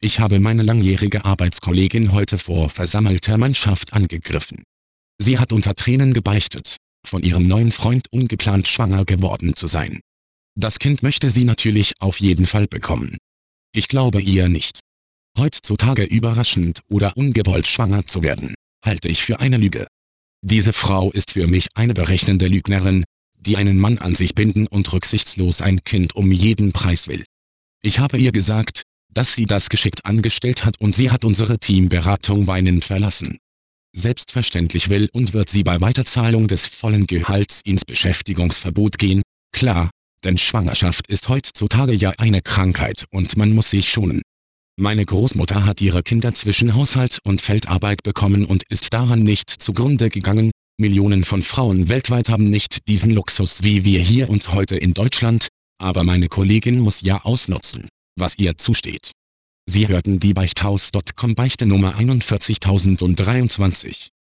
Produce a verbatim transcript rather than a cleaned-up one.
Ich habe meine langjährige Arbeitskollegin heute vor versammelter Mannschaft angegriffen. Sie hat unter Tränen gebeichtet, von ihrem neuen Freund ungeplant schwanger geworden zu sein. Das Kind möchte sie natürlich auf jeden Fall bekommen. Ich glaube ihr nicht. Heutzutage überraschend oder ungewollt schwanger zu werden, halte ich für eine Lüge. Diese Frau ist für mich eine berechnende Lügnerin, die einen Mann an sich binden und rücksichtslos ein Kind um jeden Preis will. Ich habe ihr gesagt, dass sie das geschickt angestellt hat und sie hat unsere Teamberatung weinend verlassen. Selbstverständlich will und wird sie bei Weiterzahlung des vollen Gehalts ins Beschäftigungsverbot gehen, klar, denn Schwangerschaft ist heutzutage ja eine Krankheit und man muss sich schonen. Meine Großmutter hat ihre Kinder zwischen Haushalt und Feldarbeit bekommen und ist daran nicht zugrunde gegangen. Millionen von Frauen weltweit haben nicht diesen Luxus wie wir hier und heute in Deutschland, aber meine Kollegin muss ja ausnutzen, was ihr zusteht. Sie hörten die Beichthaus Punkt com Beichte Nummer einundvierzigtausenddreiundzwanzig.